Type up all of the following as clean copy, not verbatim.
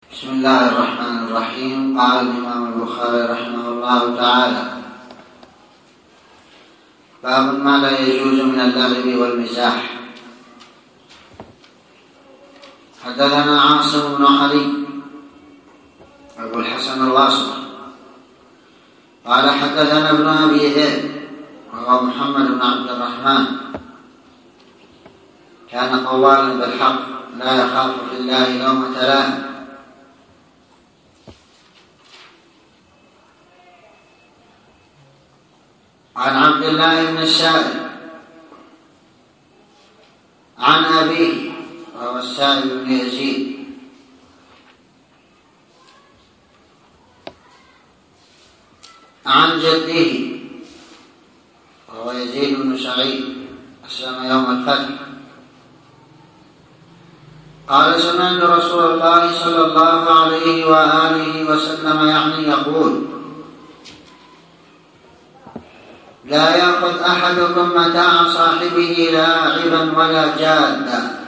بسم الله الرحمن الرحيم. قال الإمام البخاري رحمه الله تعالى: باب ما لا يجوز من اللغو والمزاح. حدثنا عاصم بن علي أبو الحسن الواصل قال حدثنا ابن أبي ذئب وهو محمد بن عبد الرحمن، كان قوالا بالحق لا يخاف في الله لومة لائم. عن عبد الله بن السائب عن أبيه وهو السائب بن يزيد عن جده وهو يزيد بن سعيد أسلم يوم الفتح قال: سمعت رسول الله صلى الله عليه وآله وسلم يقول: لا يأخذ أحدكم متاع صاحبه لاعبا ولا جادا،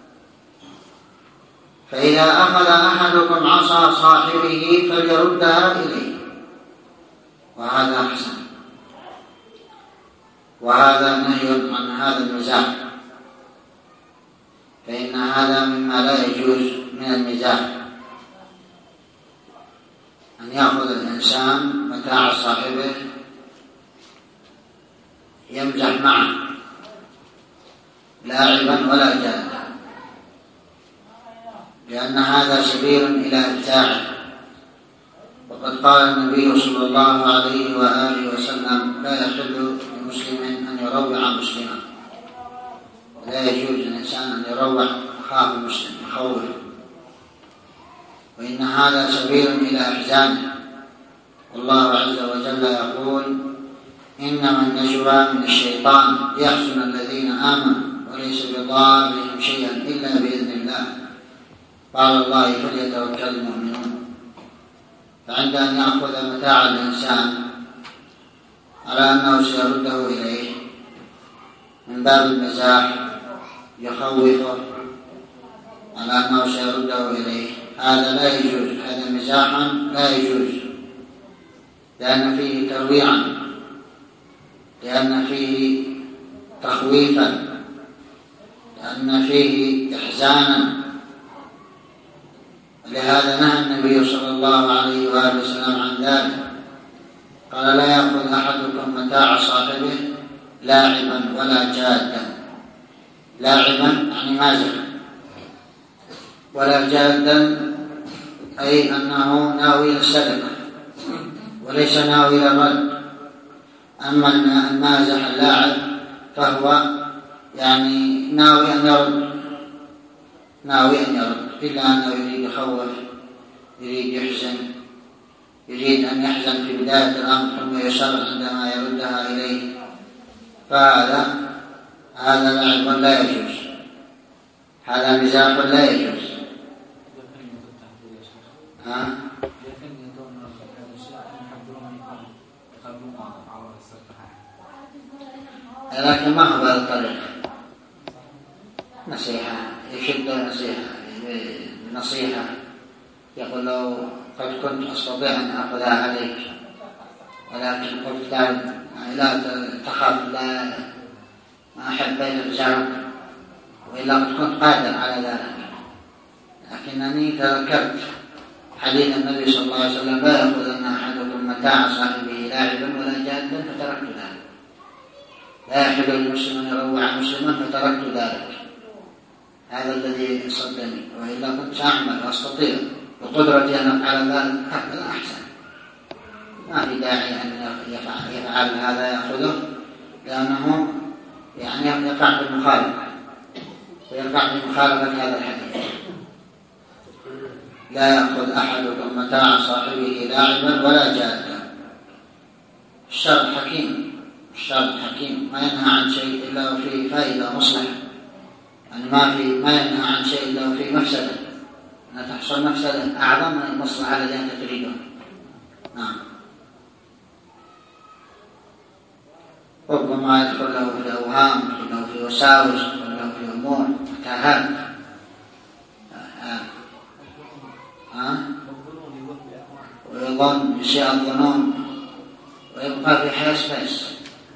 فإذا أخذ أحدكم عصا صاحبه فليردها إليه. وهذا حسن، وهذا نهي عن هذا المزاح، فإن هذا مما لا يجوز من المزاح، أن يأخذ الإنسان متاع صاحبه يمزح معه لاعبا ولا جادا، لأن هذا سبيل إلى إبتاعه. وقد قال النبي صلى الله عليه وآله وسلم: لا يحل لمسلم أن يروع مسلما، ولا يجوز للإنسان أن يروع أخاه المسلم يخوفه، وإن هذا سبيل إلى إحزانه. والله عز وجل يقول: إنما النجوى من الشيطان ليحزن الذين آمنوا وليس بضارهم شيئا إلا بإذن الله، قال الله فليتوكل المؤمنون. فعند أن يأخذ متاع الإنسان على أنه سيرده إليه من باب المزاح يخوفه على أنه سيرده إليه، هذا لا يجوز، هذا مزاحا لا يجوز، لأن فيه ترويعا، لأن فيه تخويفا، لأن فيه إحزانا. لهذا نهى النبي صلى الله عليه وآله وسلم عن ذلك، قال: لا يأخذ أحدكم متاع صاحبه لاعبا ولا جادا. لاعبا يعني مازحا، ولا جادا أي أنه ناوي السرقة وليس ناوي الرد. أما المازح اللاعب فهو يعني ناوي أن يرد، إلا أنه يريد يخوف، يريد يحزن، يريد أن يحزن في بداية الأمر ثم يسر عندما يردها إليه، فهذا لعب لا يجوز، هذا مزاح لا يجوز. لكن ما هو بهذا الطريق، نصيحة، يشد نصيحة، يقول له: قد كنت أستطيع أن أخذها عليك، ولكن قلت لا تخاف، لا ما أحب بين رجالك، وإلا قد كنت قادر على ذلك، لكنني تذكرت حديث النبي صلى الله عليه وسلم: لا يأخذن أحدكم متاع صاحبه لاعبا ولا جادا، فتركت ذلك. لا يحل المسلم أن يروع مسلما، فتركت ذلك. هذا الذي صدني، وإلا كنت أعمل وأستطيع بقدرتي أن أفعل ذلك، هذا أحسن. ما في داعي أن يفعل هذا، يأخذه، لأنه يعني يقع بالمخالفة، ويقع بمخالفة هذا الحديث. لا يأخذ أحدكم متاع صاحبه لاعبا ولا جادا. الشرع حكيم، ما ينهى عن شيء إلا وفيه فائدة مصلحة، يعني ما ينهى عن شيء إلا وفيه مفسدة، أن تحصل مفسدة أعظم من المصلحة التي أنت تريدها. نعم. ربما يدخل له في الأوهام، يدخل له في وساوس، يدخل له في أمور متاهات. ها؟ يظن يسيء الظنون ويبقى في حيث بيس.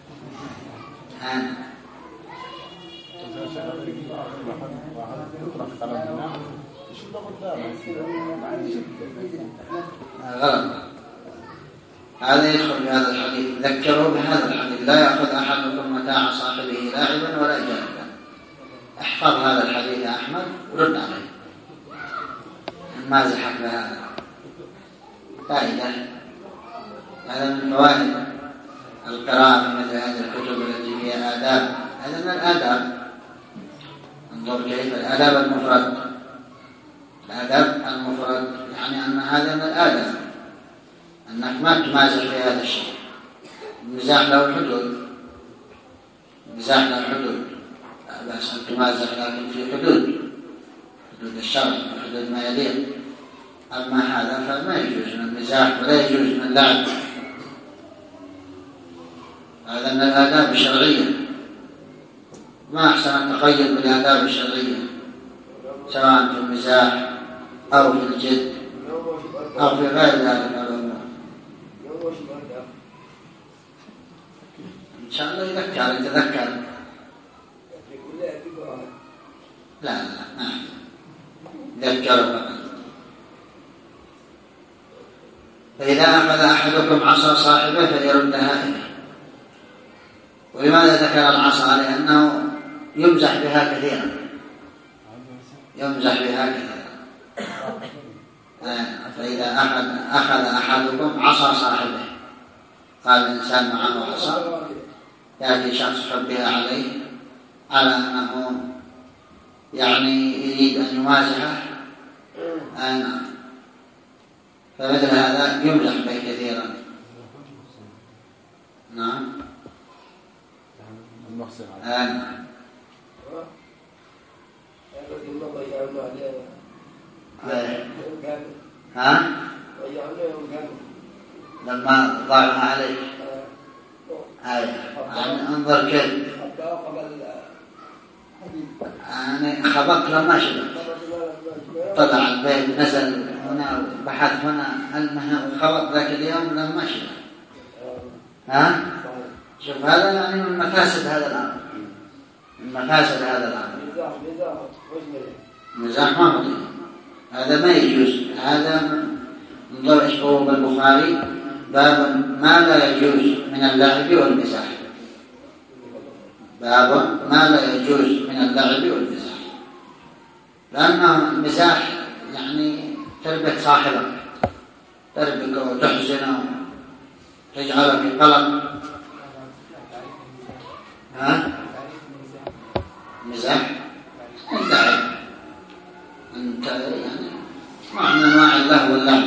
غلط. هذا يدخل في هذا الحديث. ذكروا بهذا الحديث: لا يأخذ أحدكم متاع صاحبه لاعبا ولا جانبا. احفظ هذا الحديث يا أحمد ورد عليه. مازحك بهذا فائدة. هذا من فوائد القراءة في مثل هذه الكتب التي فيها آداب. هذا من الآداب. انظر كيف الآداب المفرد. الآداب المفرد يعني أن هذا من الآداب، أنك ما تمازح في هذا الشيء. المزاح له حدود. المزاح له حدود، لا بأس أن تمازح، لكن في حدود الشرع وحدود ما يليق. أما هذا فما يجوز من المزاح ولا يجوز من اللعب. هذا من الآداب الشرعية. ما أحسن التقيد بالآداب الشرعية، سواء في المزاح أو في الجد أو في غير ذلك من الأمور. إن شاء الله يتذكر. لا ما ذكره فقط. فإذا أخذ أحدكم عصا صاحبه فليردها إليه. ولماذا ذكر العصا؟ لأنه يمزح بها كثيرا. فإذا أخذ أحدكم عصا صاحبه، قال الإنسان معه عصا، يأتي شخص يحبها عليه على أنه يعني يريد أن يمازحه، فمثل هذا يمزح به كثيرا. نعم. لما ضاعها عليك انظر كيف يعني خبط لما شبه، طلع البيت نزل هنا بحث هنا المهم خبط ذاك اليوم لما شبه. شوف هذا يعني من مفاسد هذا الأمر. مزاح ما مطيع، هذا ما يجوز. هذا انظر اشبهه بالبخاري: باب ما لا يجوز من اللعب والمزاح. باب ما لا يجوز من اللعب والمزاح، لأنه المزاح يعني تربك صاحبك، تربك وتحزنه تجعله في قلق. مزاح اللعب، أنت يعني نوع من أنواع اللهو واللعب.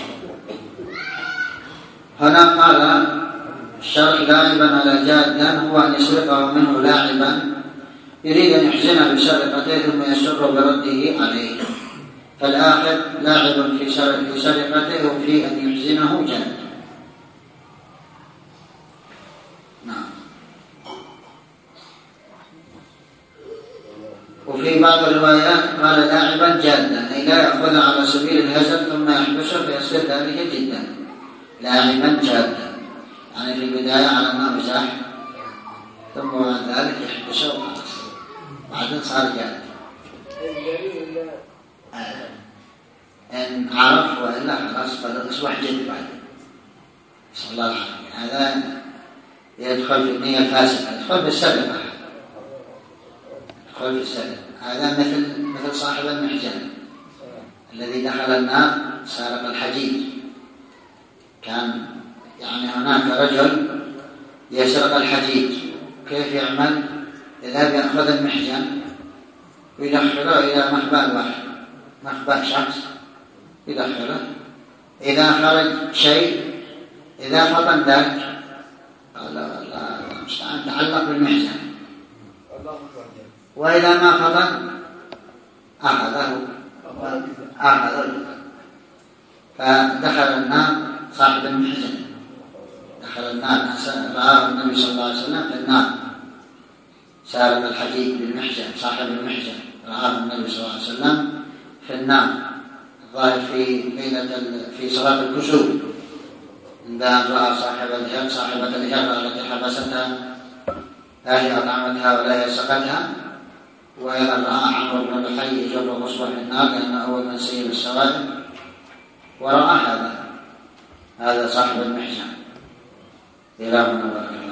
هنا قال الشرح: لاعبا على جادا هو أن يسرقه منه لاعبا يريد أن يحزنه بسرقته ثم يسر برده عليه، فالآخر لاعب في سرقته وفي أن يحزنه جاد. نعم. وفي بعض الروايات قال لاعبا جادا، أي لا يأخذ على سبيل الهزل ثم يحبسه فيصير ذلك جدا. لاعبا جادا يعني في البداية على ما مزاح، ثم بعد ذلك يحبسه وخلاص، بعدين صار جاد. إن عرف وإلا خلاص فأصبح جد بعدين. صلى الله عليه وسلم. هذا يدخل في النية الفاسدة، يدخل في السرقة. هذا مثل صاحب المحجن الذي دخل النار سارق الحجيج. كان يعني هناك رجل يسرق الحجيج، كيف يعمل؟ إذا بيأخذ المحجن ويدخله إلى مخبأ شخص يدخله، إذا خرج شيء إذا فطن ذاك قال الله المستعان تعلق بالمحجن، وإذا ما فطن أخذه. فدخل النار صاحب المحجن، دخل النار. رآه النبي صلى الله عليه وسلم في النار، سارق الحديد بالمحجن، صاحب المحجن رآه النبي صلى الله عليه وسلم في النار، الظاهر في صلاة الكسوف إذا رأى صاحبة الهرة التي حبستها لا هي أطعمتها ولا هي سقتها، وإذا رأى عمرو بن لحي يجر غصبه في النار لأنه أول من سيب السوائل ورأى هذا صاحب المحجن. إلهنا بارك الله.